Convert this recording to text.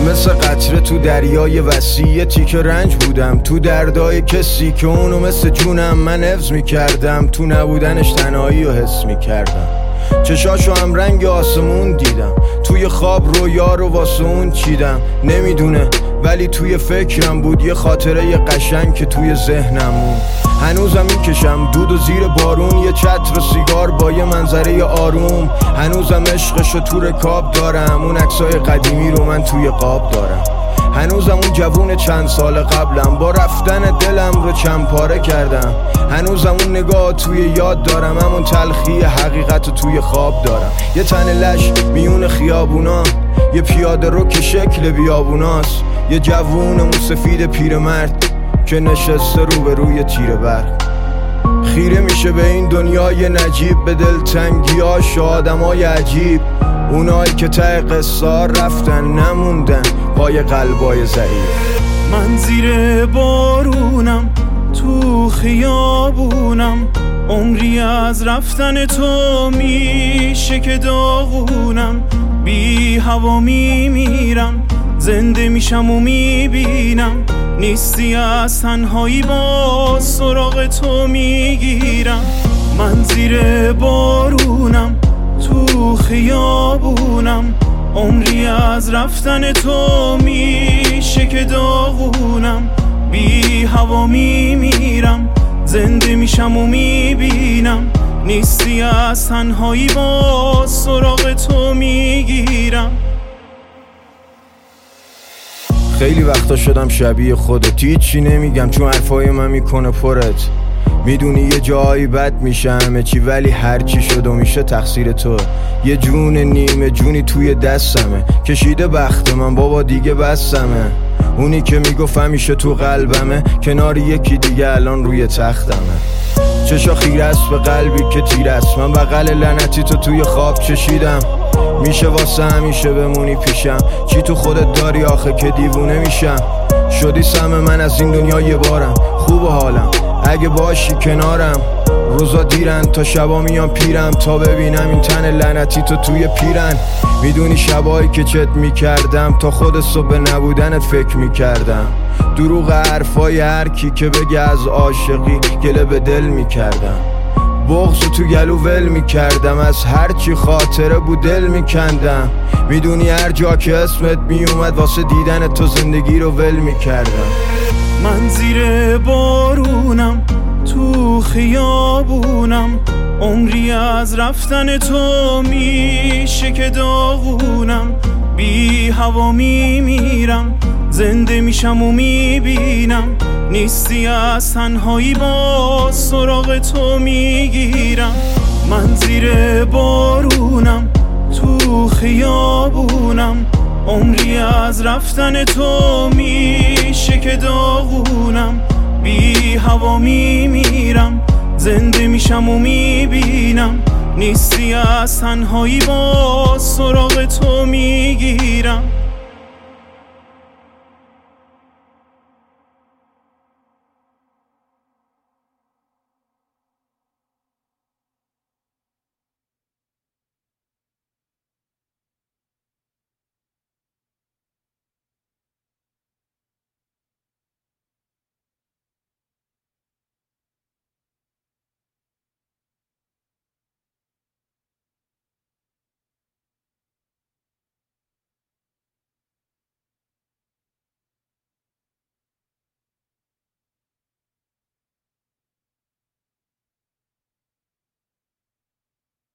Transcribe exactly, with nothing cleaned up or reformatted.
مثل قطره تو دریای وسیع تیک رنج بودم، تو دردای کسی که اونو مثل جونم من حفظ میکردم، تو نبودنش تنهایی رو حس میکردم. چشاشو هم رنگ آسمون دیدم، توی خواب رویا رو واسه اون چیدم. نمیدونه ولی توی فکرم بود یه خاطره یه قشنگ که توی ذهنم موند. هنوزم میکشم دود و زیر بارون، یه چتر و سیگار با یه منظره آروم. هنوزم عشقشو تو رکاب دارم، اون عکسای قدیمی رو من توی قاب دارم. هنوزم اون جوون چند سال قبلم، با رفتن دلم رو چند پاره کردم. هنوزم اون نگاه توی یاد دارم، همون تلخی حقیقت رو توی خواب دارم. یه تن لش میون خیابونا، یه پیاده رو که شکل بیابوناست، یه جوون موسفید پیرمرد که نشسته رو به روی تیره برق. خیره میشه به این دنیای نجیب، به دلتنگیاش آدمای عجیب، اونایی که ته قصه رفتن نموندن پای قلبای ضعیف. من زیر بارونم تو خیابونم، عمری از رفتن تو میشه که داغونم. بی هوا میمیرم، زنده میشم و میبینم نیستی، از تنهایی با سراغ تو میگیرم. من زیر بارونم تو خیابونم، عمری از رفتن تو میشه که داغونم. بی هوا میمیرم، زنده میشم و میبینم نیستی، از تنهایی با سراغ تو میگیرم. خیلی وقتا شدم شبیه خودت، هیچی نمیگم چون حرفای من میکنه پرت. میدونی یه جایی بد میشه همه چی، ولی هرچی شد و میشه تقصیر تو. یه جون نیمه جونی توی دستمه، کشیده بخت من بابا دیگه بستمه. اونی که میگفت همیشه تو قلبمه، کنار یکی دیگه الان روی تختمه. چشا خیره است به قلبی که تیر است، من بغل لعنتی تو توی خواب چشیدم. میشه واسه همیشه بمونی پیشم، چی تو خودت داری آخه که دیوونه میشم. شدی سم من از این دنیا یه بارم، خوب حالم اگه باشی کنارم. روزا دیرن تا شبا میان پیرم، تا ببینم این تن لعنتی تو توی پیرن. میدونی شبایی که چت میکردم، تا خود صبح نبودنت فکر میکردم. دروغ حرفای هر کی که بگه از عاشقی گله به دل میکردم. بغضو تو گلو ول میکردم، از هر چی خاطره بود دل میکندم. میدونی هر جا که اسمت میومد واسه دیدن تو زندگی رو ول میکردم. من زیر بارونم تو خیابونم، عمری از رفتن تو میشه که داغونم. بی هوا میمیرم، زنده میشم و میبینم نیستی، از تنهایی با سراغ تو میگیرم. من زیر بارونم تو خیابونم، عمری از رفتن تو میشه که داغونم. بی هوا میمیرم، زنده میشم و میبینم نیستی، از تنهایی با سراغ تو میگیرم.